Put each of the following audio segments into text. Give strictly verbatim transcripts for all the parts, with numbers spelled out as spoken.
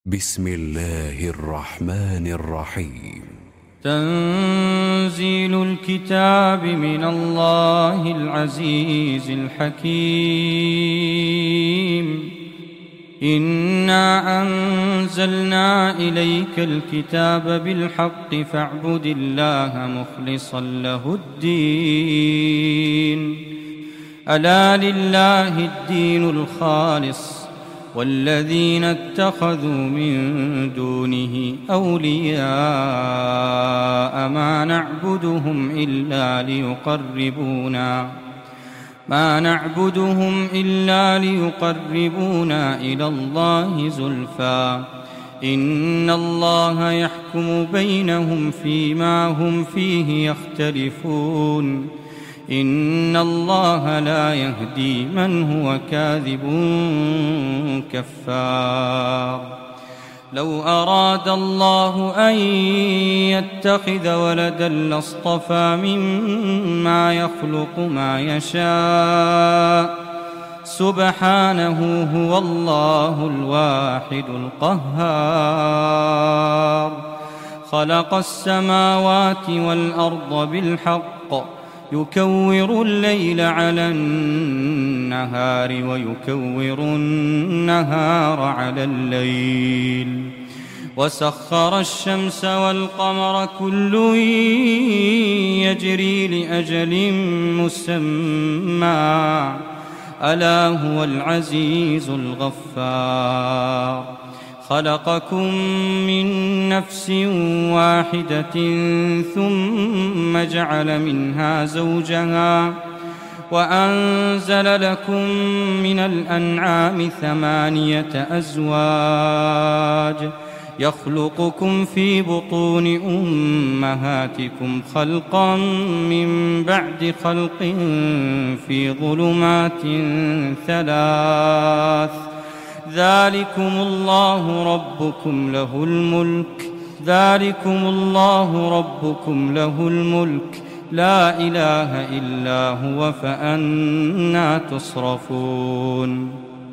بسم الله الرحمن الرحيم. تنزيل الكتاب من الله العزيز الحكيم. إنا أنزلنا إليك الكتاب بالحق فاعبد الله مخلصا له الدين. ألا لله الدين الخالص والذين اتخذوا من دونه أولياء ما نعبدهم إلا ليقربونا ما نعبدهم إلا ليقربونا إلى الله زلفى إن الله يحكم بينهم فيما هم فيه يختلفون إن الله لا يهدي من هو كاذب كفار. لو أراد الله أن يتخذ ولدا لاصطفى مما يخلق ما يشاء سبحانه هو الله الواحد القهار. خلق السماوات والأرض بالحق يكور الليل على النهار ويكور النهار على الليل وسخر الشمس والقمر كل يجري لأجل مسمى ألا هو العزيز الغفار. خلقكم من نفس واحدة ثم جعل منها زوجها وأنزل لكم من الأنعام ثمانية أزواج يخلقكم في بطون أمهاتكم خلقا من بعد خلق في ظلمات ثلاث ذلكم الله ربكم له الملك ذلكم الله ربكم له الملك لا إله إلا هو فأنى تصرفون.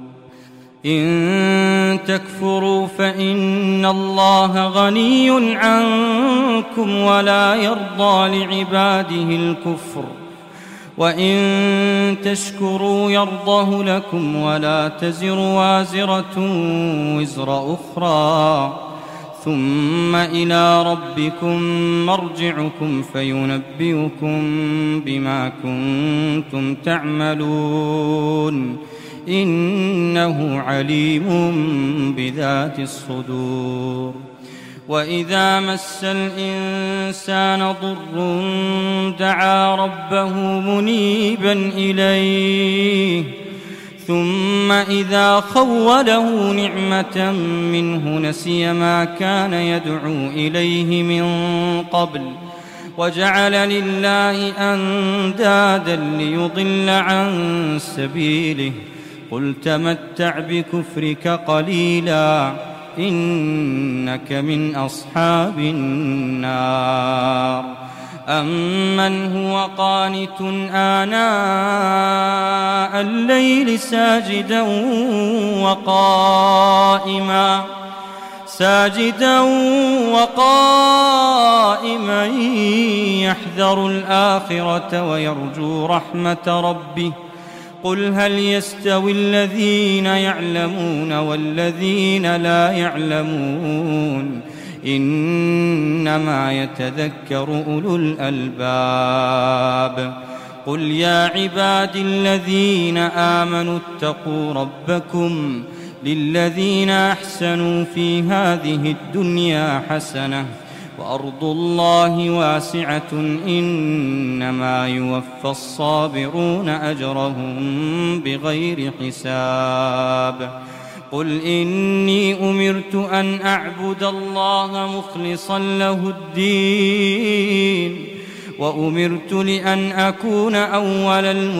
إن تكفروا فإن الله غني عنكم ولا يرضى لعباده الكفر وإن تشكروا يرضه لكم ولا تزر وازرة وزر أخرى ثم إلى ربكم مرجعكم فينبئكم بما كنتم تعملون إنه عليم بذات الصدور. وإذا مس الإنسان ضر دعا ربه منيبا إليه ثم إذا خوله نعمة منه نسي ما كان يدعو إليه من قبل وجعل لله أندادا ليضل عن سبيله قل تمتع بكفرك قليلا إنك من أصحاب النار. أمن هو قانت آناء الليل ساجدا وقائما ساجدا وقائما يحذر الآخرة ويرجو رحمة ربه قل هل يستوي الذين يعلمون والذين لا يعلمون إنما يتذكر أولو الألباب. قل يا عبادي الذين آمنوا اتقوا ربكم للذين أحسنوا في هذه الدنيا حسنة وأرض الله واسعة إنما يوفى الصابرون أجرهم بغير حساب. قل إني أمرت أن أعبد الله مخلصا له الدين وأمرت لأن أكون أول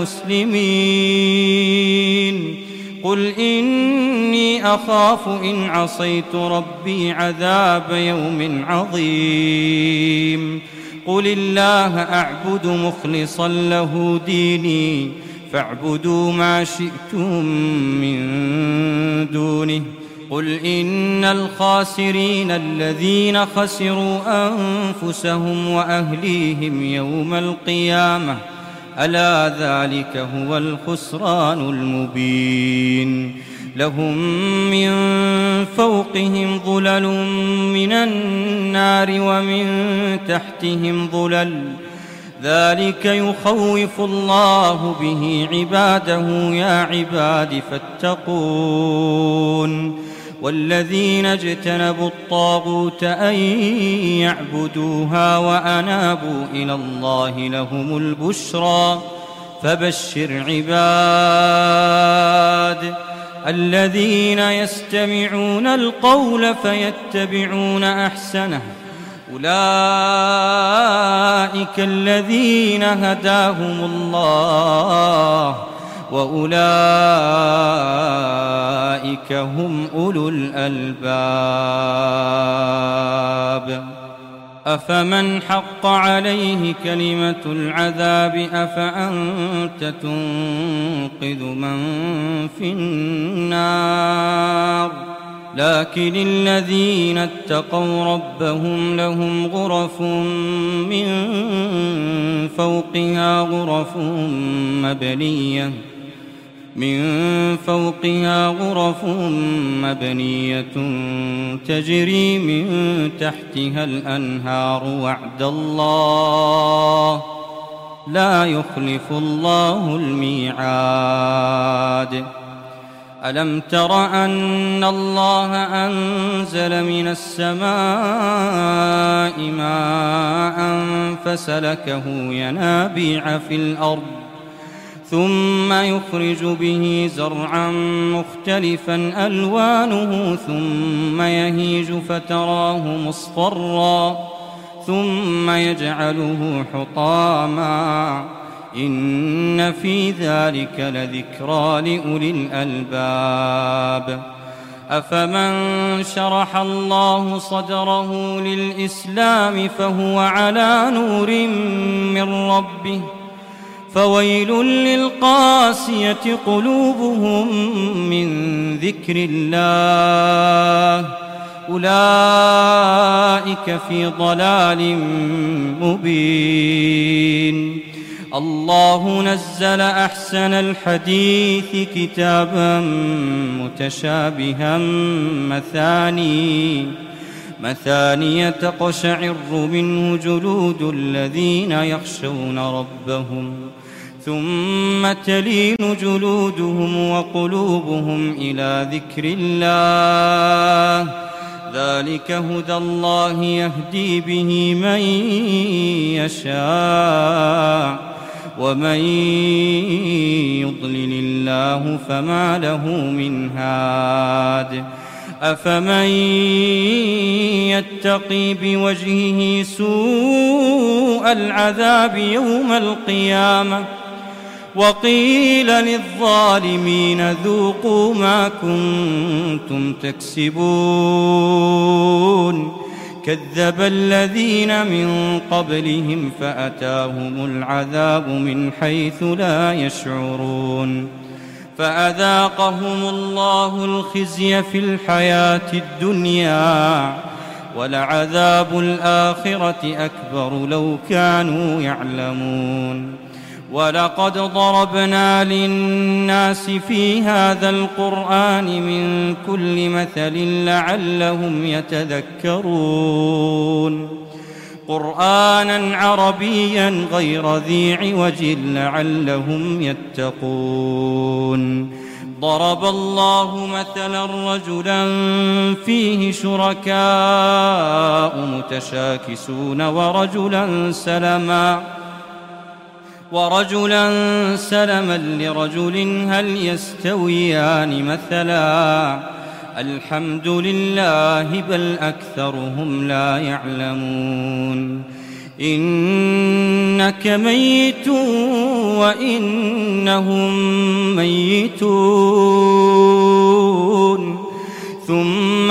المسلمين. قل إني أخاف إن عصيت ربي عذاب يوم عظيم. قل الله أعبد مخلصا له ديني فاعبدوا ما شئتم من دونه قل إن الخاسرين الذين خسروا أنفسهم وأهليهم يوم القيامة ألا ذلك هو الخسران المبين لهم من فوقهم ظلل من النار ومن تحتهم ظلل ذلك يخوف الله به عباده يا عباد فاتقون والذين اجتنبوا الطاغوت أن يعبدوها وأنابوا إلى الله لهم البشرى فبشر عباد الذين يستمعون القول فيتبعون أحسنه أولئك الذين هداهم الله وأولئك هم أولو الألباب أفمن حق عليه كلمة العذاب أفأنت تنقذ من في النار لكن الذين اتقوا ربهم لهم غرف من فوقها غرف مبنية من فوقها غرف مبنية تجري من تحتها الأنهار وعد الله لا يخلف الله الميعاد ألم تر أن الله أنزل من السماء ماء فسلكه ينابيع في الأرض ثم يخرج به زرعا مختلفا ألوانه ثم يهيج فتراه مصفرا ثم يجعله حطاما إن في ذلك لذكرى لأولي الألباب أفمن شرح الله صدره للإسلام فهو على نور من ربه فويل للقاسية قلوبهم من ذكر الله أولئك في ضلال مبين الله نزل أحسن الحديث كتابا متشابها مثاني مثانية تقشعر منه جلود الذين يخشون ربهم ثم تلين جلودهم وقلوبهم إلى ذكر الله ذلك هدى الله يهدي به من يشاء ومن يضلل الله فما له من هاد أفمن يتقي بوجهه سوء العذاب يوم القيامة وقيل للظالمين ذوقوا ما كنتم تكسبون كذب الذين من قبلهم فأتاهم العذاب من حيث لا يشعرون فأذاقهم الله الخزي في الحياة الدنيا ولعذاب الآخرة أكبر لو كانوا يعلمون ولقد ضربنا للناس في هذا القرآن من كل مثل لعلهم يتذكرون قرآنا عربيا غير ذي عوج لعلهم يتقون ضرب الله مثلا رجلا فيه شركاء متشاكسون ورجلا سلما ورجلا سلما لرجل هل يستويان مثلا الحمد لله بل أكثرهم لا يعلمون إنك ميت وإنهم ميتون ثم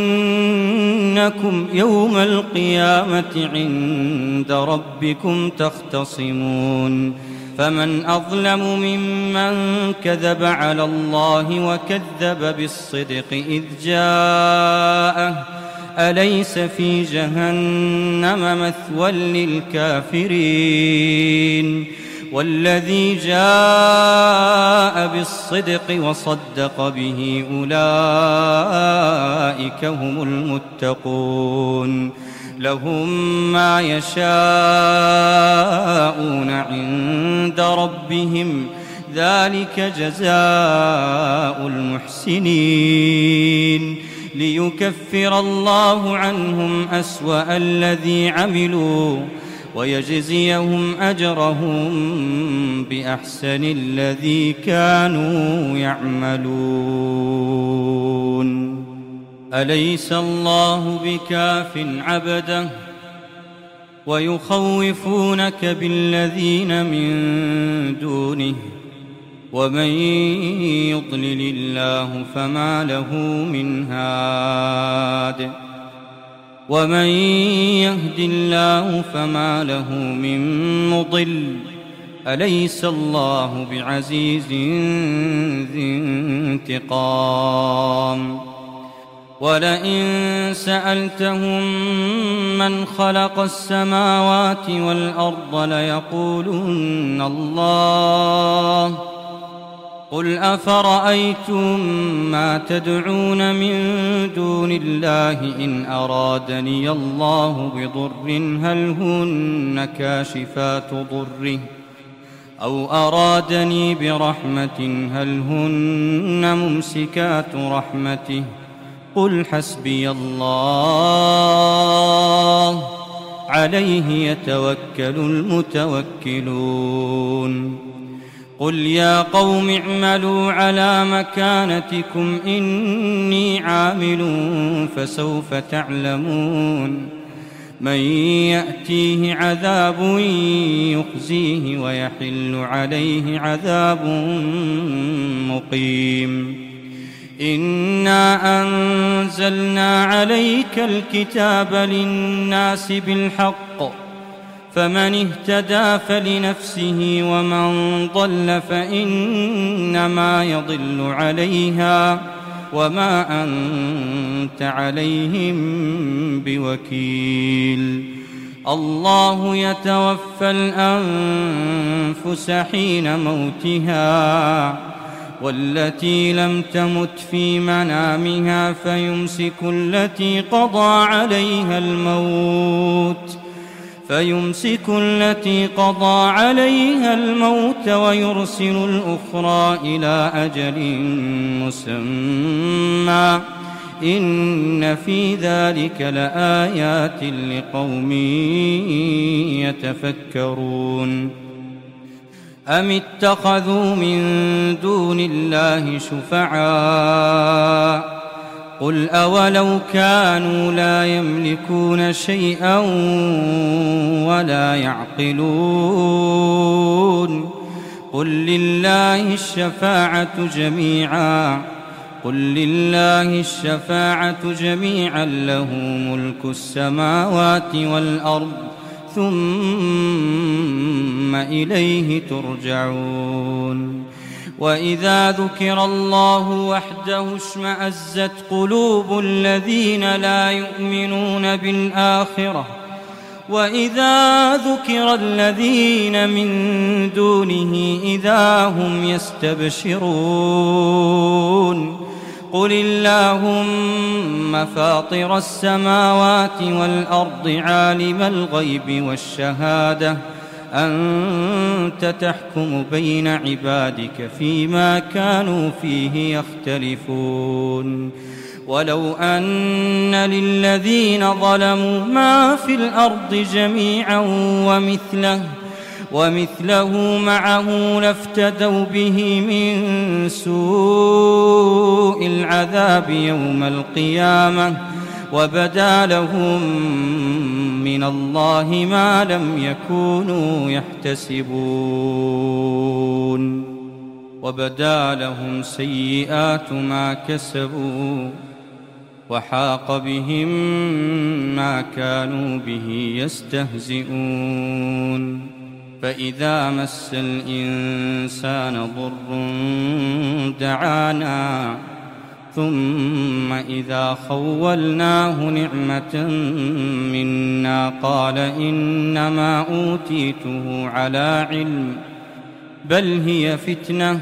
إنكم يوم القيامة عند ربكم تختصمون فمن أظلم ممن كذب على الله وكذب بالصدق إذ جاءه أليس في جهنم مثوى للكافرين والذي جاء بالصدق وصدق به أولئك هم المتقون لهم ما يشاءون عند ربهم ذلك جزاء المحسنين ليكفر الله عنهم أسوأ الذي عملوا ويجزيهم أجرهم بأحسن الذي كانوا يعملون أليس الله بكاف عبده ويخوفونك بالذين من دونه ومن يضلل الله فما له من هاد ومن يهد الله فما له من مضل أليس الله بعزيز ذي انتقام ولئن سألتهم من خلق السماوات والأرض ليقولن الله قل أفرأيتم ما تدعون من دون الله إن أرادني الله بضر هل هن كاشفات ضره أو أرادني برحمة هل هن ممسكات رحمته قل حسبي الله عليه يتوكل المتوكلون قل يا قوم اعملوا على مكانتكم إني عامل فسوف تعلمون من يأتيه عذاب يخزيه ويحل عليه عذاب مقيم إنا أنزلنا عليك الكتاب للناس بالحق فمن اهتدى فلنفسه ومن ضل فإنما يضل عليها وما أنت عليهم بوكيل الله يتوفى الأنفس حين موتها والتي لم تمت في منامها فيمسك التي قضى عليها الموت فيمسك التي قضى عليها الموت ويرسل الأخرى إلى أجل مسمى إن في ذلك لآيات لقوم يتفكرون أم اتخذوا من دون الله شفعاء قل أولو كانوا لا يملكون شيئا ولا يعقلون قل لله الشفاعة جميعا قل لله الشفاعة جميعا له ملك السماوات والأرض ثم إليه ترجعون وإذا ذكر الله وحده اشمأزت قلوب الذين لا يؤمنون بالآخرة وإذا ذكر الذين من دونه إذا هم يستبشرون قل اللهم فاطر السماوات والأرض عالم الغيب والشهادة أنت تحكم بين عبادك فيما كانوا فيه يختلفون ولو أن للذين ظلموا ما في الأرض جميعا ومثله ومثله معه لافتدوا به من سوء العذاب يوم القيامة وبدا لهم من الله ما لم يكونوا يحتسبون وبدا لهم سيئات ما كسبوا وحاق بهم ما كانوا به يستهزئون فإذا مس الإنسان ضر دعانا ثم إذا خولناه نعمة منا قال إنما أوتيته على علم بل هي فتنة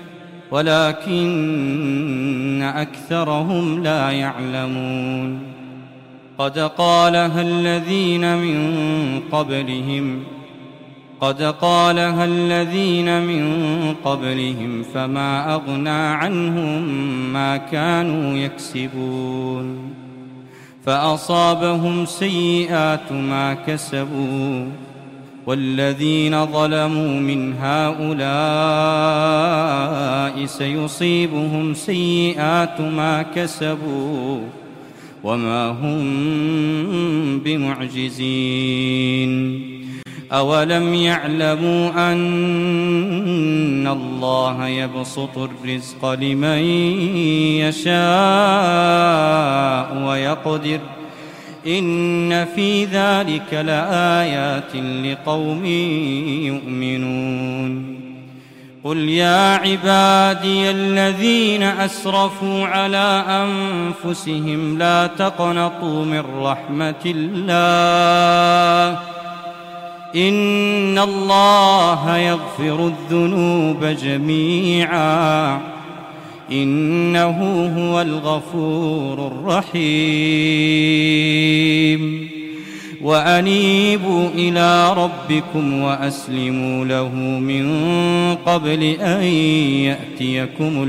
ولكن أكثرهم لا يعلمون قد قالها الذين من قبلهم قد قالها الذين من قبلهم فما أغنى عنهم ما كانوا يكسبون فأصابهم سيئات ما كسبوا والذين ظلموا من هؤلاء سيصيبهم سيئات ما كسبوا وما هم بمعجزين أولم يعلموا أن الله يبسط الرزق لمن يشاء ويقدر إن في ذلك لآيات لقوم يؤمنون قل يا عبادي الذين أسرفوا على أنفسهم لا تقنطوا من رحمة الله إن الله يغفر الذنوب جميعا إنه هو الغفور الرحيم وأنيبوا إلى ربكم وأسلموا له من قبل أن يأتيكم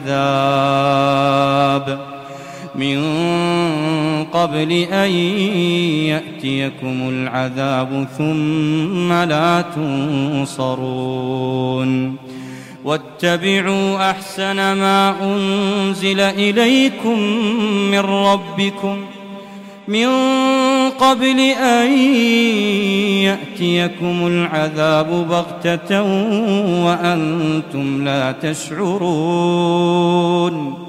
العذاب من قبل أن يأتيكم العذاب ثم لا تنصرون واتبعوا أحسن ما أنزل إليكم من ربكم من قبل أن يأتيكم العذاب بغتة وأنتم لا تشعرون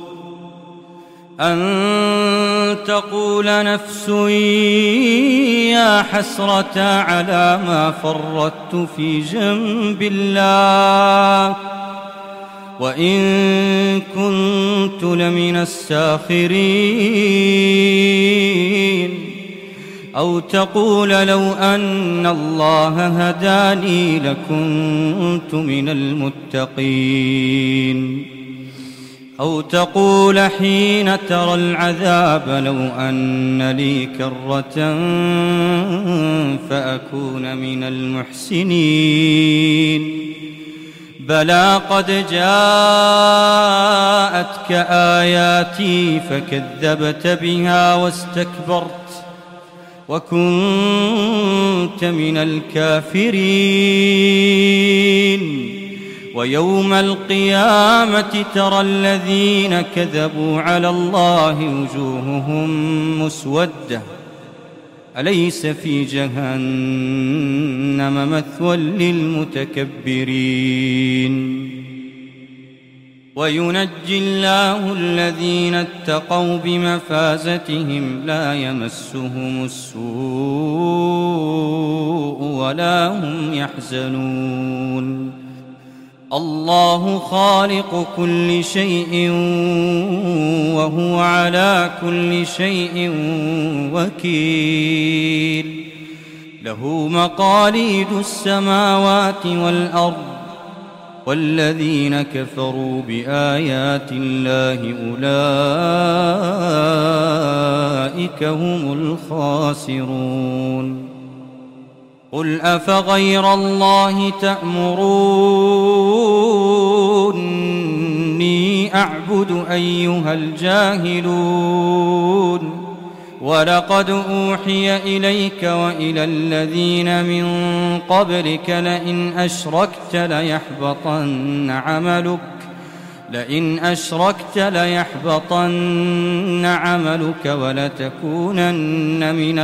أن تقول نفس يا حسرة على ما فرطت في جنب الله وإن كنت لمن الساخرين أو تقول لو أن الله هداني لكنت من المتقين أو تقول حين ترى العذاب لو أن لي كرة فأكون من المحسنين بلى قد جاءتك آياتي فكذبت بها واستكبرت وكنت من الكافرين ويوم القيامة ترى الذين كذبوا على الله وجوههم مسودة أليس في جهنم مثوى للمتكبرين وينجي الله الذين اتقوا بمفازتهم لا يمسهم السوء ولا هم يحزنون الله خالق كل شيء وهو على كل شيء وكيل له مقاليد السماوات والأرض والذين كفروا بآيات الله أولئك هم الخاسرون قل أفغير الله تأمروني أعبد أيها الجاهلون ولقد أوحي إليك وإلى الذين من قبلك لئن أشركت ليحبطن عملك لئن أشركت ليحبطن عملك ولتكونن من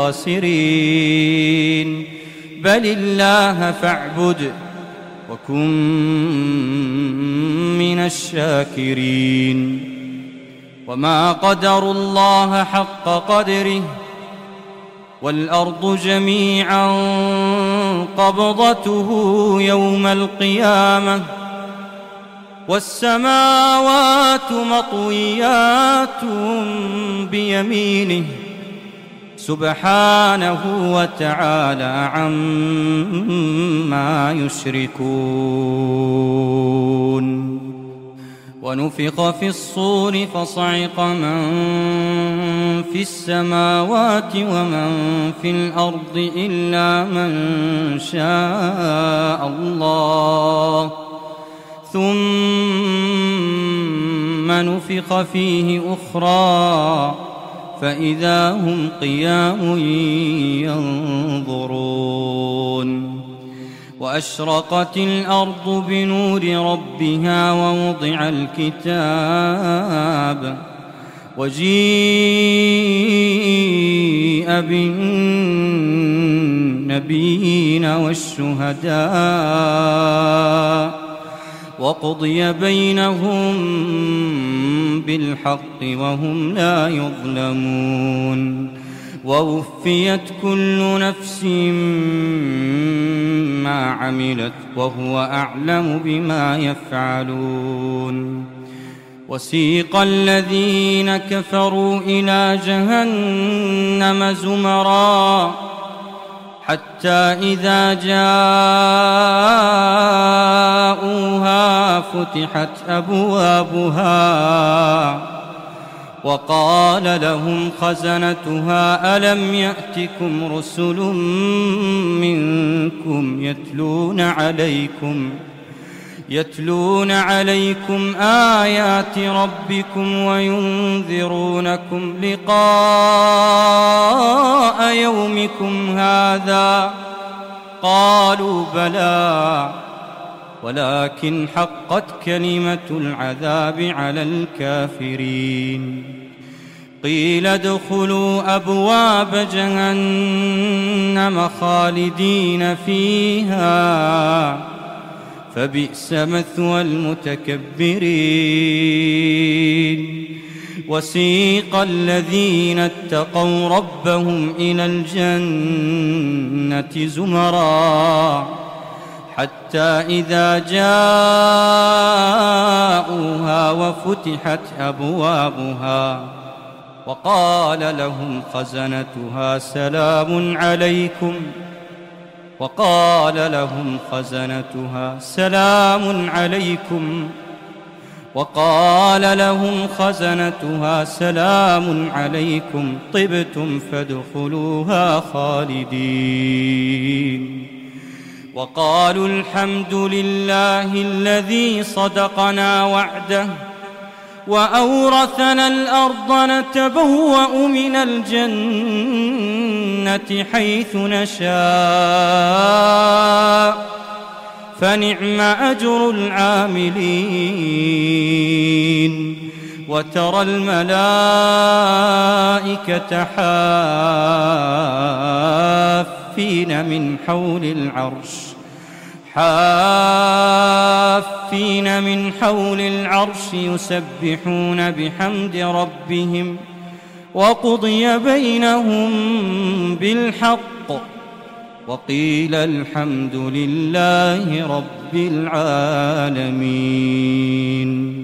الخاسرين بل الله فاعبد وكن من الشاكرين وما قدروا الله حق قدره والأرض جميعا قبضته يوم القيامة والسماوات مطويات بيمينه سبحانه وتعالى عما يشركون. ونفخ في الصور فصعق من في السماوات ومن في الأرض إلا من شاء الله ثم نفخ فيه أخرى فإذا هم قيام ينظرون. وأشرقت الأرض بنور ربها ووضع الكتاب وجيء بالنبيين والشهداء وقضي بينهم بالحق وهم لا يظلمون. ووفيت كل نفس ما عملت وهو أعلم بما يفعلون. وسيق الذين كفروا إلى جهنم زمرا حتى إذا جاءوها فتحت أبوابها وقال لهم خزنتها ألم يأتكم رسل منكم يتلون عليكم يتلون عليكم آيات ربكم وينذرونكم لقاء يومكم هذا قالوا بلى ولكن حقت كلمة العذاب على الكافرين. قيل ادخلوا أبواب جهنم خالدين فيها فبئس مثوى المتكبرين. وسيق الذين اتقوا ربهم إلى الجنة زمرا حتى إذا جاءوها وفتحت أبوابها وقال لهم خزنتها سلام عليكم وقال لهم خزنتها سلام عليكم وقال لهم خزنتها سلام عليكم طبتم فادخلوها خالدين. وقالوا الحمد لله الذي صدقنا وعده وأورثنا الأرض نتبوأ من الجنة حيث نشاء فنعم أجر العاملين. وترى الملائكة حافين من حول العرش حافين من حول العرش يسبحون بحمد ربهم وقضي بينهم بالحق وقيل الحمد لله رب العالمين.